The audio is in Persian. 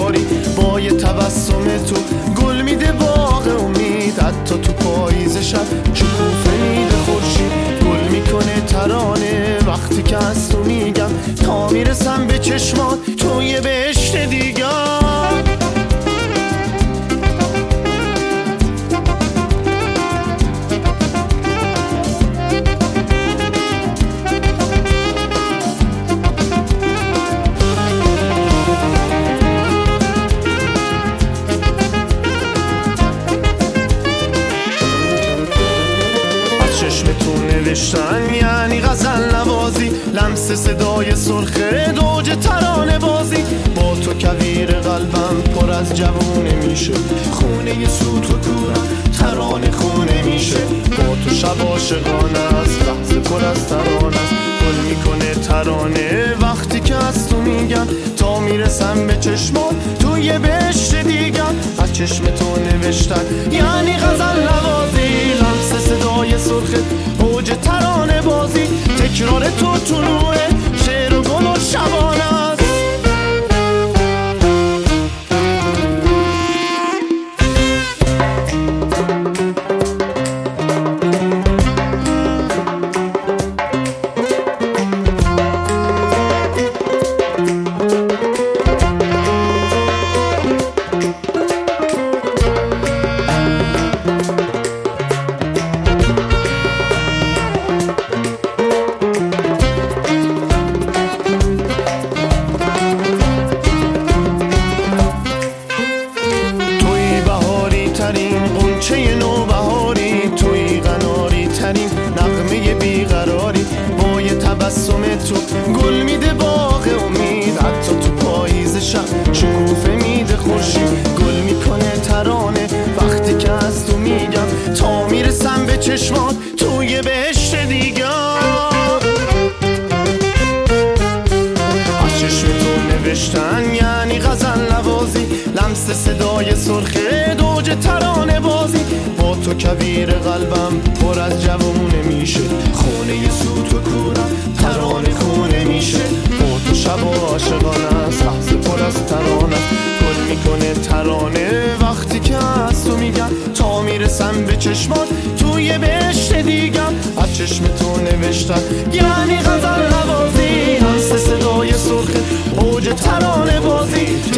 بهاری با یه تبسم تو گل میده باغ امید. حتی تو پاییز شب شکوفه میده خورشید گل میکنه ترانه. وقتی که از تو میگم تا میرسم به چشمات توی بهشت دیگر. چشمتون نوشتن یعنی غزل نوازی، لمس صدای سرخ دوج ترانه بازی. با تو کویر قلبم پر از جوونه میشه، خونه سوت و کورم ترانه خونه میشه. با تو شب عاشقانه است، لحظه پر از ترانه است. گل میکنه ترانه وقتی که از تو میگم تا میرسم به چشمات توی بهشت دیگر. از چشمتون نوشتن یعنی غزل نوازی، لمس صدای سرخ اوج ترانه بازی. تکرار تو طلوع شعر و گل و شبانه است. قنچه نوبهاری توی قناری ترین نغمه بیقراری با یه تبسم تو گل میده باغ امید. حتی تو پاییز شب شکوفه میده خورشید گل میکنه ترانه. وقتی که از تو میگم تا میرسم به چشمات توی بهشت دیگر. از چشم تو نوشتن یعنی غزل نوازی، لمس صدای سرخ دوج ترانه بازی. با تو کویر قلبم پر از جوونه میشه، خونه سوت و کورم ترانه خونه میشه. با تو شب عاشقانه است، لحظه پر از ترانه است. گل میکنه ترانه وقتی که از تو میگم تا میرسم به چشمات توی بهشت دیگر. از چشم تو نوشتن یعنی غزل نوازی، لمس صدای سرخ اوج ترانه بازی.